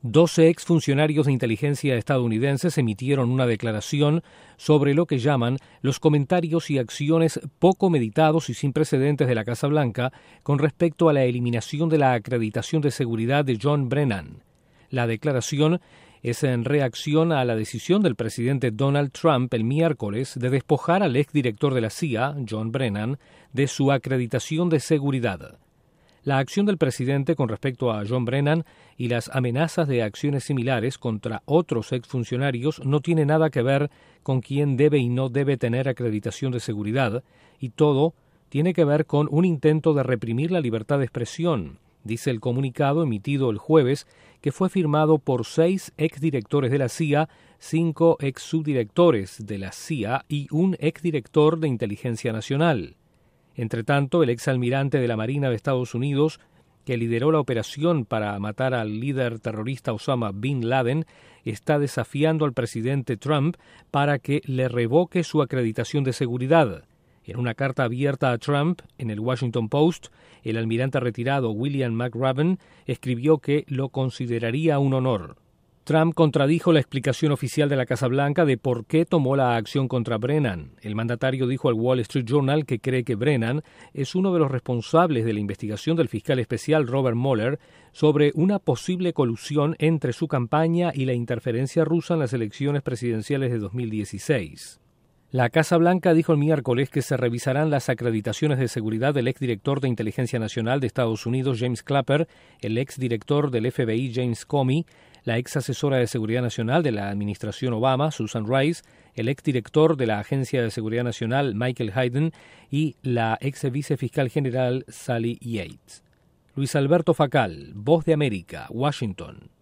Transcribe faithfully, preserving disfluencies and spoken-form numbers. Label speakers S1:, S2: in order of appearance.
S1: Doce exfuncionarios de inteligencia estadounidenses emitieron una declaración sobre lo que llaman los comentarios y acciones poco meditados y sin precedentes de la Casa Blanca con respecto a la eliminación de la acreditación de seguridad de John Brennan. La declaración es en reacción a la decisión del presidente Donald Trump el miércoles de despojar al exdirector de la C I A, John Brennan, de su acreditación de seguridad. La acción del presidente con respecto a John Brennan y las amenazas de acciones similares contra otros exfuncionarios no tiene nada que ver con quién debe y no debe tener acreditación de seguridad, y todo tiene que ver con un intento de reprimir la libertad de expresión, dice el comunicado emitido el jueves, que fue firmado por seis exdirectores de la C I A, cinco exsubdirectores de la C I A y un exdirector de Inteligencia Nacional. Entretanto, el exalmirante de la Marina de Estados Unidos, que lideró la operación para matar al líder terrorista Osama Bin Laden, está desafiando al presidente Trump para que le revoque su acreditación de seguridad. En una carta abierta a Trump, en el Washington Post, el almirante retirado William McRaven escribió que lo consideraría un honor. Trump contradijo la explicación oficial de la Casa Blanca de por qué tomó la acción contra Brennan. El mandatario dijo al Wall Street Journal que cree que Brennan es uno de los responsables de la investigación del fiscal especial Robert Mueller sobre una posible colusión entre su campaña y la interferencia rusa en las elecciones presidenciales de dos mil dieciséis. La Casa Blanca dijo el miércoles que se revisarán las acreditaciones de seguridad del exdirector de Inteligencia Nacional de Estados Unidos, James Clapper, el exdirector del F B I, James Comey, la ex asesora de Seguridad Nacional de la administración Obama, Susan Rice, el exdirector de la Agencia de Seguridad Nacional, Michael Hayden, y la ex vicefiscal general, Sally Yates. Luis Alberto Facal, Voz de América, Washington.